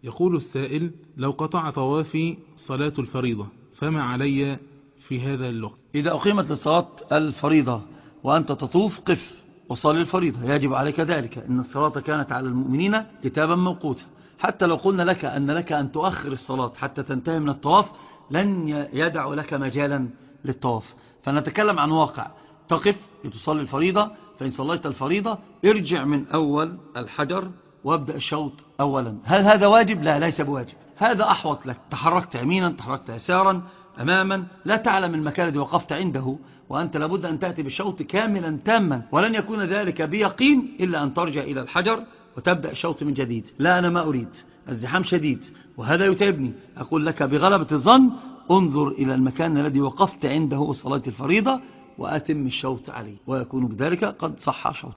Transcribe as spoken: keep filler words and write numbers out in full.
يقول السائل: لو قطع طوافي صلاة الفريضة فما علي في هذا الوقت؟ إذا أقيمت للصلاة الفريضة وأنت تطوف قف وصلي الفريضة، يجب عليك ذلك، إن الصلاة كانت على المؤمنين كتابا موقوتا. حتى لو قلنا لك أن لك أن تؤخر الصلاة حتى تنتهي من الطواف لن يدع لك مجالا للطواف. فنتكلم عن واقع، تقف لتصلي الفريضة، فإن صليت الفريضة ارجع من أول الحجر وابدأ الشوط أولا. هل هذا واجب؟ لا، ليس بواجب، هذا أحوط لك. تحركت يمينا، تحركت يسارا، أماما، لا تعلم المكان الذي وقفت عنده، وأنت لابد أن تأتي بالشوط كاملا تاما، ولن يكون ذلك بيقين إلا أن ترجع إلى الحجر وتبدأ الشوط من جديد. لا، أنا ما أريد، الزحام شديد وهذا يتعبني. أقول لك بغلبة الظن انظر إلى المكان الذي وقفت عنده صلاة الفريضة وأتم الشوط عليه، ويكون بذلك قد صح شوط.